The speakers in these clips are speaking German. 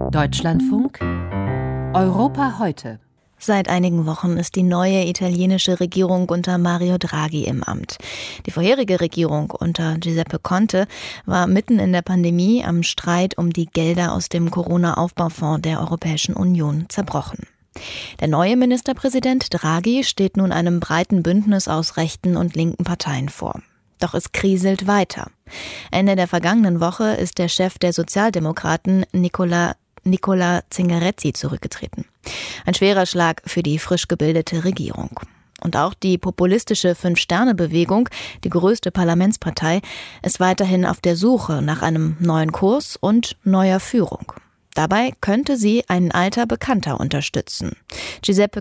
Deutschlandfunk Europa heute. Seit einigen Wochen ist die neue italienische Regierung unter Mario Draghi im Amt. Die vorherige Regierung unter Giuseppe Conte war mitten in der Pandemie am Streit um die Gelder aus dem Corona-Aufbaufonds der Europäischen Union zerbrochen. Der neue Ministerpräsident Draghi steht nun einem breiten Bündnis aus rechten und linken Parteien vor. Doch es kriselt weiter. Ende der vergangenen Woche ist der Chef der Sozialdemokraten Nicola Zingaretti zurückgetreten. Ein schwerer Schlag für die frisch gebildete Regierung. Und auch die populistische Fünf-Sterne-Bewegung, die größte Parlamentspartei, ist weiterhin auf der Suche nach einem neuen Kurs und neuer Führung. Dabei könnte sie ein alter Bekannter unterstützen. Giuseppe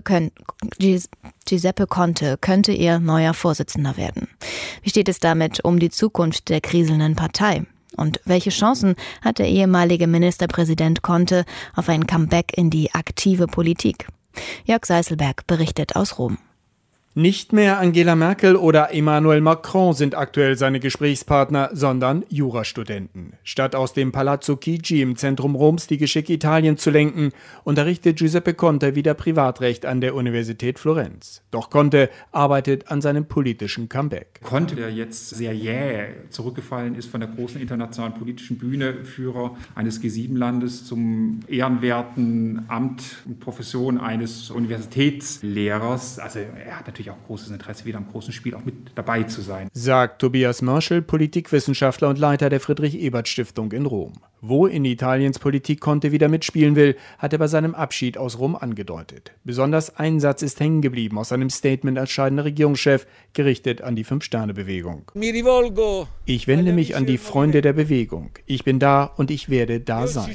Conte könnte ihr neuer Vorsitzender werden. Wie steht es damit um die Zukunft der kriselnden Partei? Und welche Chancen hat der ehemalige Ministerpräsident Conte auf ein Comeback in die aktive Politik? Jörg Seißelberg berichtet aus Rom. Nicht mehr Angela Merkel oder Emmanuel Macron sind aktuell seine Gesprächspartner, sondern Jurastudenten. Statt aus dem Palazzo Chigi im Zentrum Roms die Geschicke Italiens zu lenken, unterrichtet Giuseppe Conte wieder Privatrecht an der Universität Florenz. Doch Conte arbeitet an seinem politischen Comeback. Conte, der jetzt sehr jäh zurückgefallen ist von der großen internationalen politischen Bühne, Führer eines G7-Landes zum ehrenwerten Amt und Profession eines Universitätslehrers. Also er hat natürlich auch großes Interesse, wieder am großen Spiel auch mit dabei zu sein. Sagt Tobias Mörschel, Politikwissenschaftler und Leiter der Friedrich-Ebert-Stiftung in Rom. Wo in Italiens Politik Conte wieder mitspielen will, hat er bei seinem Abschied aus Rom angedeutet. Besonders ein Satz ist hängen geblieben aus seinem Statement als scheidender Regierungschef, gerichtet an die Fünf-Sterne-Bewegung. Ich wende mich an die Freunde der Bewegung. Ich bin da und ich werde da sein.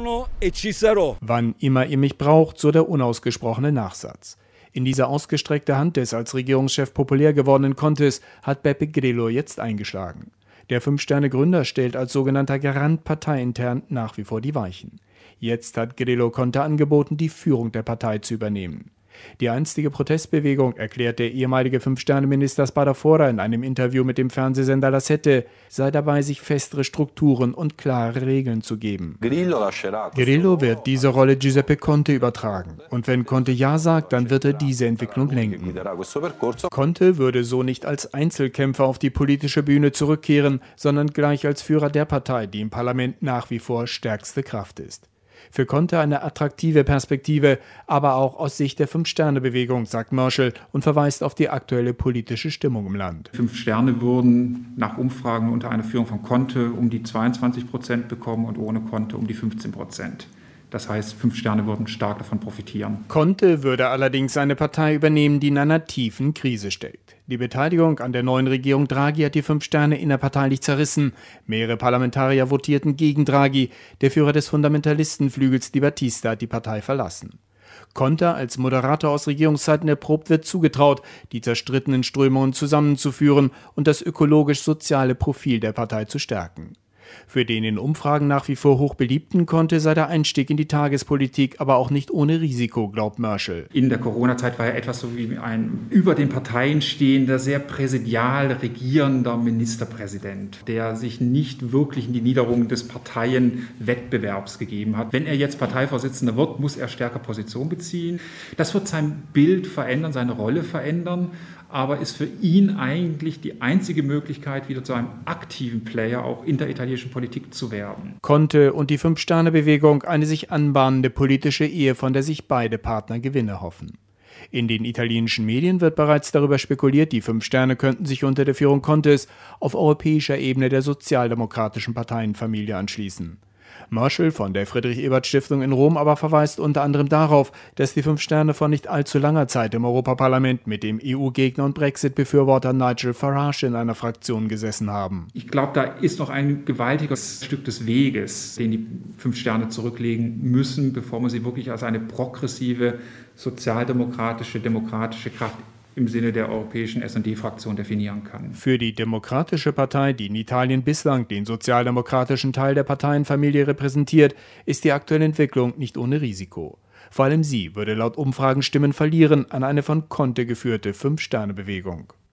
Wann immer ihr mich braucht, so der unausgesprochene Nachsatz. In diese ausgestreckte Hand des als Regierungschef populär gewordenen Contes hat Beppe Grillo jetzt eingeschlagen. Der Fünf-Sterne-Gründer stellt als sogenannter Garant parteiintern nach wie vor die Weichen. Jetzt hat Grillo Conte angeboten, die Führung der Partei zu übernehmen. Die einstige Protestbewegung, erklärt der ehemalige Fünf-Sterne-Minister Spadafora in einem Interview mit dem Fernsehsender La Sette, sei dabei, sich festere Strukturen und klare Regeln zu geben. Grillo wird diese Rolle Giuseppe Conte übertragen. Und wenn Conte Ja sagt, dann wird er diese Entwicklung lenken. Conte würde so nicht als Einzelkämpfer auf die politische Bühne zurückkehren, sondern gleich als Führer der Partei, die im Parlament nach wie vor stärkste Kraft ist. Für Conte eine attraktive Perspektive, aber auch aus Sicht der Fünf-Sterne-Bewegung, sagt Mörschel und verweist auf die aktuelle politische Stimmung im Land. 5 Sterne würden nach Umfragen unter einer Führung von Conte um die 22% bekommen und ohne Conte um die 15%. Das heißt, 5 Sterne würden stark davon profitieren. Conte würde allerdings eine Partei übernehmen, die in einer tiefen Krise steckt. Die Beteiligung an der neuen Regierung Draghi hat die 5 Sterne innerparteilich zerrissen. Mehrere Parlamentarier votierten gegen Draghi. Der Führer des Fundamentalistenflügels Di Battista hat die Partei verlassen. Conte als Moderator aus Regierungszeiten erprobt wird zugetraut, die zerstrittenen Strömungen zusammenzuführen und das ökologisch-soziale Profil der Partei zu stärken. Für den in Umfragen nach wie vor hoch beliebten Conte sei der Einstieg in die Tagespolitik aber auch nicht ohne Risiko, glaubt Mörschel. In der Corona-Zeit war er etwas so wie ein über den Parteien stehender, sehr präsidial regierender Ministerpräsident, der sich nicht wirklich in die Niederung des Parteienwettbewerbs gegeben hat. Wenn er jetzt Parteivorsitzender wird, muss er stärker Position beziehen. Das wird sein Bild verändern, seine Rolle verändern, aber ist für ihn eigentlich die einzige Möglichkeit, wieder zu einem aktiven Player auch in der italienischen Politik zu werden. Conte und die Fünf-Sterne-Bewegung eine sich anbahnende politische Ehe, von der sich beide Partner Gewinne hoffen. In den italienischen Medien wird bereits darüber spekuliert, die 5 Sterne könnten sich unter der Führung Contes auf europäischer Ebene der sozialdemokratischen Parteienfamilie anschließen. Mörschel von der Friedrich-Ebert-Stiftung in Rom aber verweist unter anderem darauf, dass die 5 Sterne vor nicht allzu langer Zeit im Europaparlament mit dem EU-Gegner und Brexit-Befürworter Nigel Farage in einer Fraktion gesessen haben. Ich glaube, da ist noch ein gewaltiges Stück des Weges, den die 5 Sterne zurücklegen müssen, bevor man sie wirklich als eine progressive, sozialdemokratische, demokratische Kraft im Sinne der europäischen S&D-Fraktion definieren kann. Für die Demokratische Partei, die in Italien bislang den sozialdemokratischen Teil der Parteienfamilie repräsentiert, ist die aktuelle Entwicklung nicht ohne Risiko. Vor allem sie würde laut Umfragen Stimmen verlieren an eine von Conte geführte Fünf-Sterne-Bewegung.